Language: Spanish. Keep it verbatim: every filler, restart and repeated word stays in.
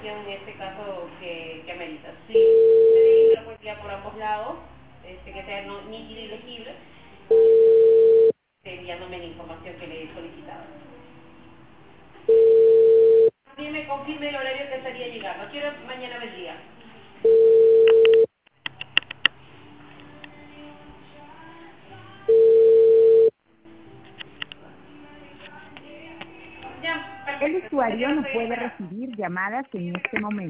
información en este caso que, que amerita. Sí, sí, lo puede enviar por ambos lados, este, que sea no, nítido y legible, enviándome la información que le he solicitado. También me confirme el horario que estaría llegando. Quiero mañana vendría. Ya, El perfecto. Entonces usuario yo lo no estoy puede esperando. recibir llamadas en este momento.